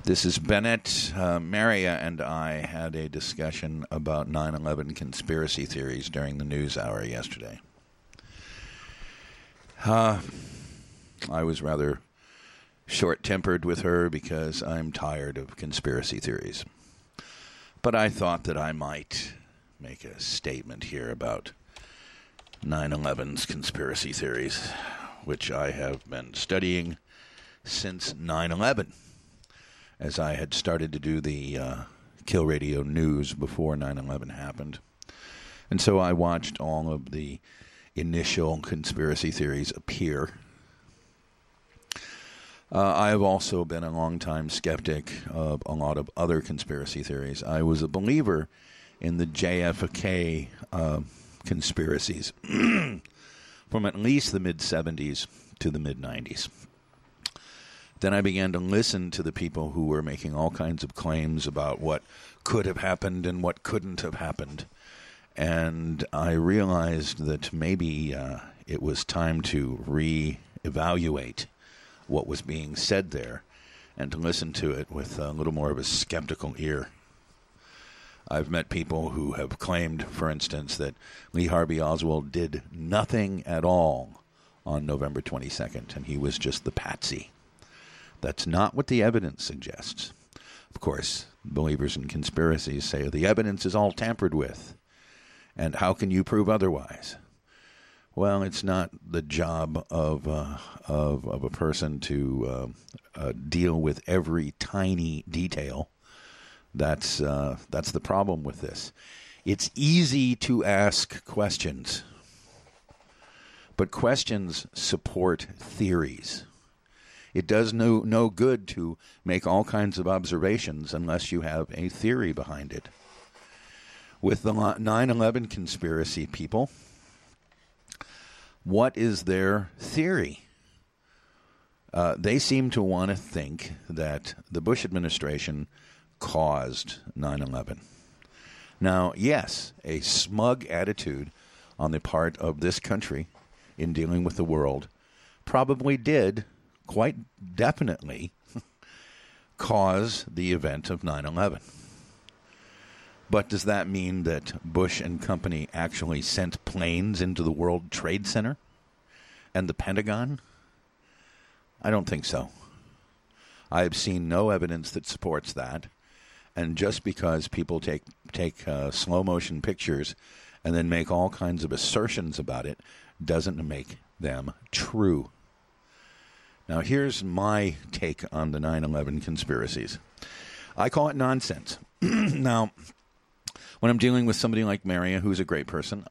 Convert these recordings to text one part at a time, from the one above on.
This is Bennett. Maria and I had a discussion about 9/11 conspiracy theories during the news hour yesterday. I was rather short-tempered with her because I'm tired of conspiracy theories. But I thought that I might make a statement here about 9/11's conspiracy theories, which I have been studying since 9/11. As I had started to do the Kill Radio News before 9/11 happened. And so I watched all of the initial conspiracy theories appear. I have also been a long-time skeptic of a lot of other conspiracy theories. I was a believer in the JFK conspiracies from at least the mid-'70s to the mid-'90s. Then I began to listen to the people who were making all kinds of claims about what could have happened and what couldn't have happened. And I realized that maybe it was time to reevaluate what was being said there and to listen to it with a little more of a skeptical ear. I've met people who have claimed, for instance, that Lee Harvey Oswald did nothing at all on November 22nd, and he was just the patsy. That's not what the evidence suggests. Of course, believers in conspiracies say the evidence is all tampered with, and how can you prove otherwise? Well, it's not the job of a person to deal with every tiny detail. That's the problem with this. It's easy to ask questions, but questions support theories. It does no good to make all kinds of observations unless you have a theory behind it. With the 9/11 conspiracy people, what is their theory? They seem to want to think that the Bush administration caused 9/11. Now, yes, a smug attitude on the part of this country in dealing with the world probably did quite definitely cause the event of 9/11. But does that mean that Bush and company actually sent planes into the World Trade Center and the Pentagon? I don't think so. I have seen no evidence that supports that. And just because people take slow motion pictures and then make all kinds of assertions about it doesn't make them true. Now, here's my take on the 9/11 conspiracies. I call it nonsense. Now, when I'm dealing with somebody like Maria, who's a great person,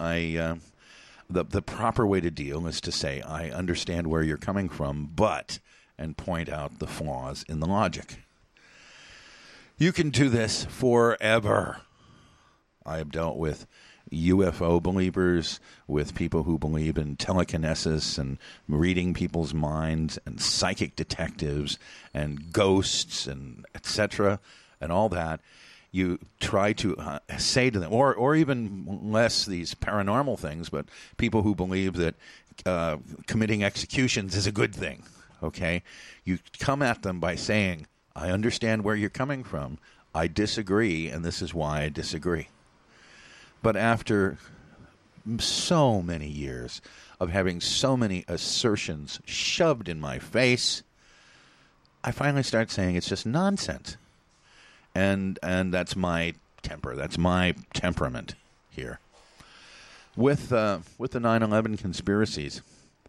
the proper way to deal is to say, I understand where you're coming from, and point out the flaws in the logic. You can do this forever. I have dealt with UFO believers, with people who believe in telekinesis and reading people's minds, and psychic detectives and ghosts and etc. and all that. You try to say to them, or even less these paranormal things, but people who believe that committing executions is a good thing. Okay, you come at them by saying, I understand where you're coming from. I disagree, and this is why I disagree. But after so many years of having so many assertions shoved in my face, I finally start saying it's just nonsense. And that's my temper. That's my temperament here. With the 9/11 conspiracies,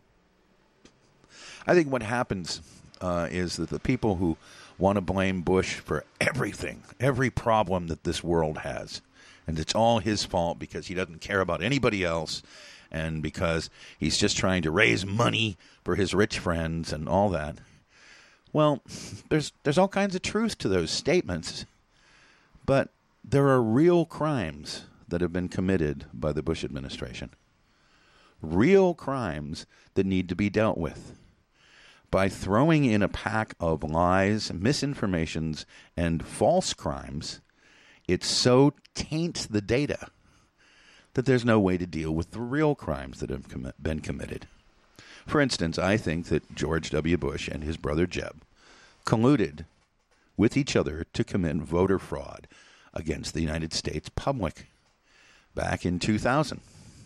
I think what happens is that the people who want to blame Bush for everything, every problem that this world has, and it's all his fault because he doesn't care about anybody else, and because he's just trying to raise money for his rich friends and all that. Well, there's all kinds of truth to those statements, but there are real crimes that have been committed by the Bush administration. Real crimes that need to be dealt with. By throwing in a pack of lies, misinformations, and false crimes, it so taints the data that there's no way to deal with the real crimes that have been committed. For instance, I think that George W. Bush and his brother Jeb colluded with each other to commit voter fraud against the United States public back in 2000.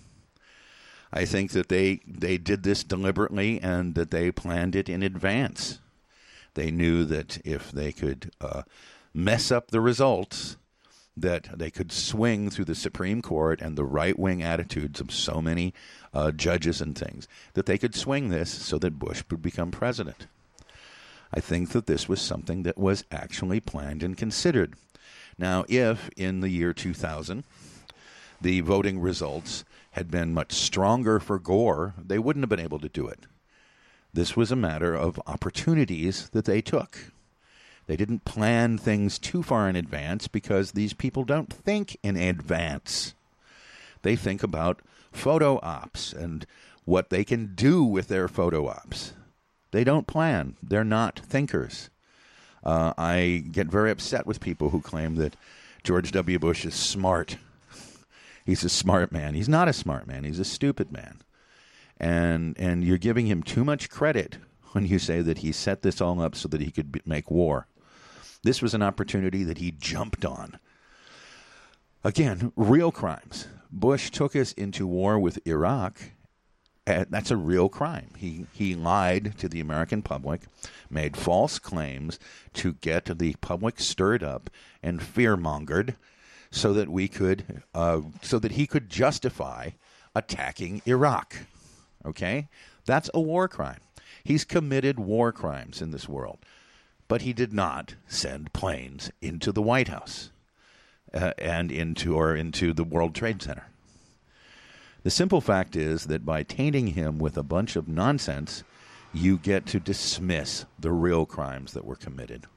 I think that they did this deliberately and that they planned it in advance. They knew that if they could mess up the results, that they could swing through the Supreme Court and the right-wing attitudes of so many judges and things, that they could swing this so that Bush would become president. I think that this was something that was actually planned and considered. Now, if in the year 2000 the voting results had been much stronger for Gore, they wouldn't have been able to do it. This was a matter of opportunities that they took. They didn't plan things too far in advance because these people don't think in advance. They think about photo ops and what they can do with their photo ops. They don't plan. They're not thinkers. I get very upset with people who claim that George W. Bush is smart. He's a smart man. He's not a smart man. He's a stupid man. And you're giving him too much credit when you say that he set this all up so that he could make war. This was an opportunity that he jumped on. Again, real crimes. Bush took us into war with Iraq. That's a real crime. He lied to the American public, made false claims to get the public stirred up and fear-mongered so that he could justify attacking Iraq. Okay? That's a war crime. He's committed war crimes in this world. But he did not send planes into the White House and into the World Trade Center. The simple fact is that by tainting him with a bunch of nonsense, you get to dismiss the real crimes that were committed.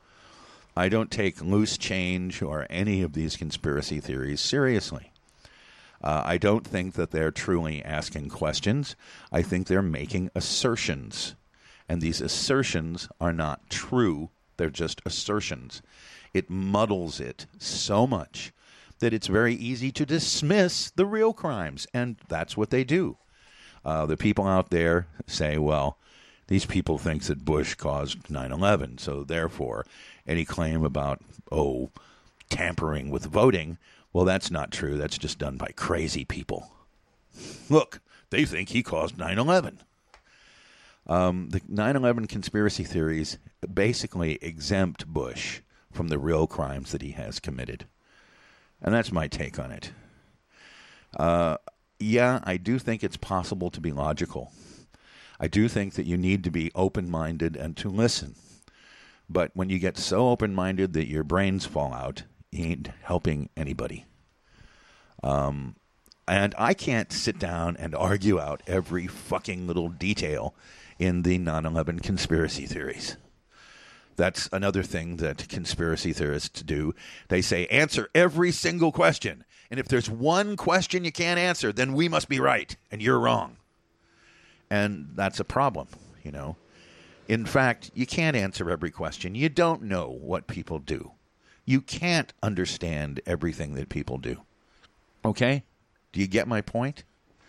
I don't take loose change or any of these conspiracy theories seriously. I don't think that they're truly asking questions. I think they're making assertions. And these assertions are not true. They're just assertions. It muddles it so much that it's very easy to dismiss the real crimes. And that's what they do. The people out there say, well, these people think that Bush caused 9/11. So therefore, any claim about, tampering with voting, well, that's not true. That's just done by crazy people. Look, they think he caused 9/11. The 9/11 conspiracy theories basically exempt Bush from the real crimes that he has committed. And that's my take on it. Yeah, I do think it's possible to be logical. I do think that you need to be open-minded and to listen. But when you get so open-minded that your brains fall out, you ain't helping anybody. And I can't sit down and argue out every fucking little detail in the 9/11 conspiracy theories. That's another thing that conspiracy theorists do. They say, answer every single question. And if there's one question you can't answer, then we must be right and you're wrong. And that's a problem, you know. In fact, you can't answer every question. You don't know what people do. You can't understand everything that people do. Okay? Do you get my point?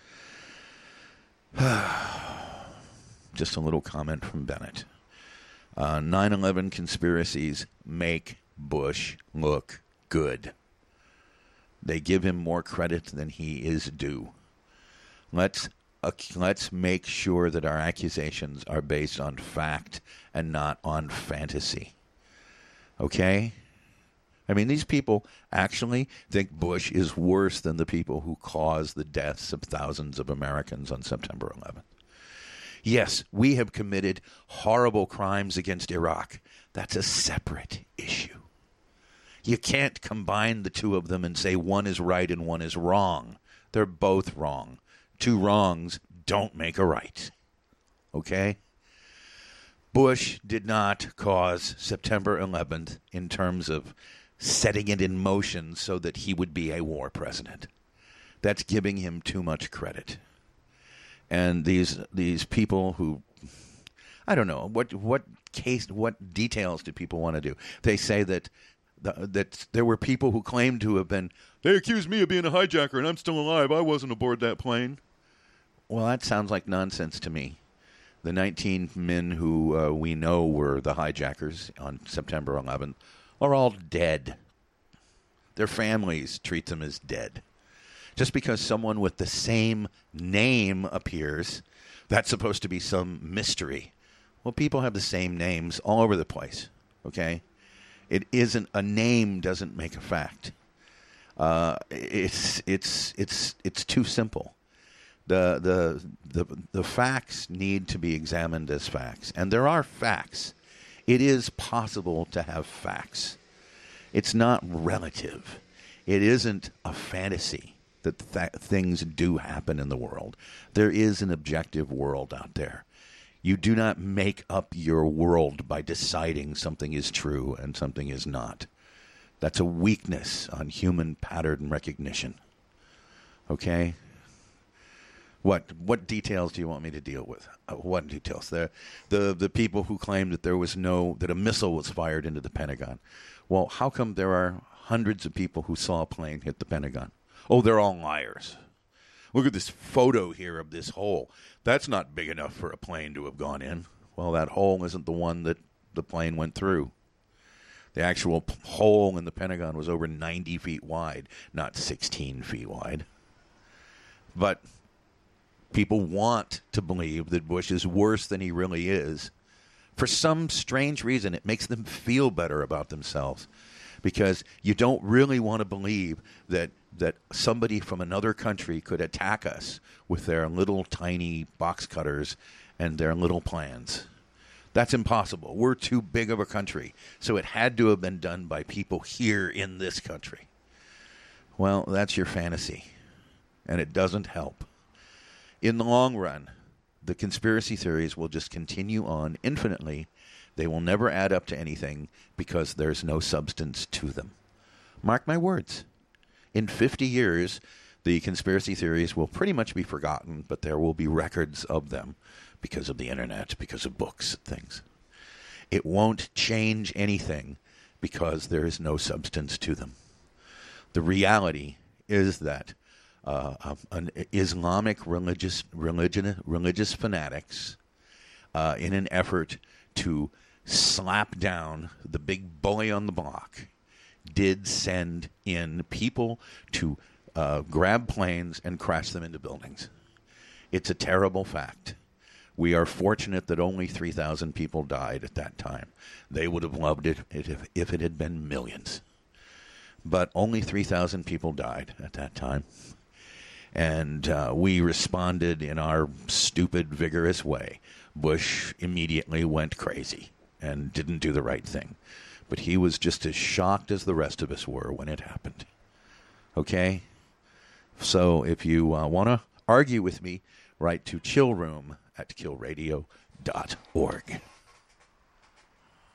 Just a little comment from Bennett. 9/11 conspiracies make Bush look good. They give him more credit than he is due. Let's make sure that our accusations are based on fact and not on fantasy. Okay? I mean, these people actually think Bush is worse than the people who caused the deaths of thousands of Americans on September 11th. Yes, we have committed horrible crimes against Iraq. That's a separate issue. You can't combine the two of them and say one is right and one is wrong. They're both wrong. Two wrongs don't make a right. Okay? Bush did not cause September 11th in terms of setting it in motion so that he would be a war president. That's giving him too much credit. And these people who, I don't know, what details do people want to do? They say that there were people who claimed to have been, they accused me of being a hijacker and I'm still alive. I wasn't aboard that plane. Well, that sounds like nonsense to me. The 19 men who we know were the hijackers on September 11th are all dead. Their families treat them as dead. Just because someone with the same name appears, that's supposed to be some mystery. Well, people have the same names all over the place, okay? It isn't, a name doesn't make a fact. It's too simple. The facts need to be examined as facts, and there are facts. It is possible to have facts. It's not relative. It isn't a fantasy that things do happen in the world. There is an objective world out there. You do not make up your world by deciding something is true and something is not. That's a weakness on human pattern recognition. Okay? What details do you want me to deal with? What details? The people who claimed that that a missile was fired into the Pentagon. Well, how come there are hundreds of people who saw a plane hit the Pentagon? Oh, they're all liars. Look at this photo here of this hole. That's not big enough for a plane to have gone in. Well, that hole isn't the one that the plane went through. The actual hole in the Pentagon was over 90 feet wide, not 16 feet wide. But people want to believe that Bush is worse than he really is. For some strange reason, it makes them feel better about themselves. Because you don't really want to believe that somebody from another country could attack us with their little tiny box cutters and their little plans. That's impossible. We're too big of a country. So it had to have been done by people here in this country. Well, that's your fantasy. And it doesn't help. In the long run, the conspiracy theories will just continue on infinitely. They will never add up to anything because there's no substance to them. Mark my words. In 50 years, the conspiracy theories will pretty much be forgotten, but there will be records of them because of the internet, because of books and things. It won't change anything because there is no substance to them. The reality is that an Islamic religious fanatics, in an effort to slap down the big bully on the block, did send in people to grab planes and crash them into buildings. It's a terrible fact. We are fortunate that only 3,000 people died at that time. They would have loved it if it had been millions. But only 3,000 people died at that time. And we responded in our stupid, vigorous way. Bush immediately went crazy and didn't do the right thing. But he was just as shocked as the rest of us were when it happened. Okay? So if you want to argue with me, write to chillroom@killradio.org.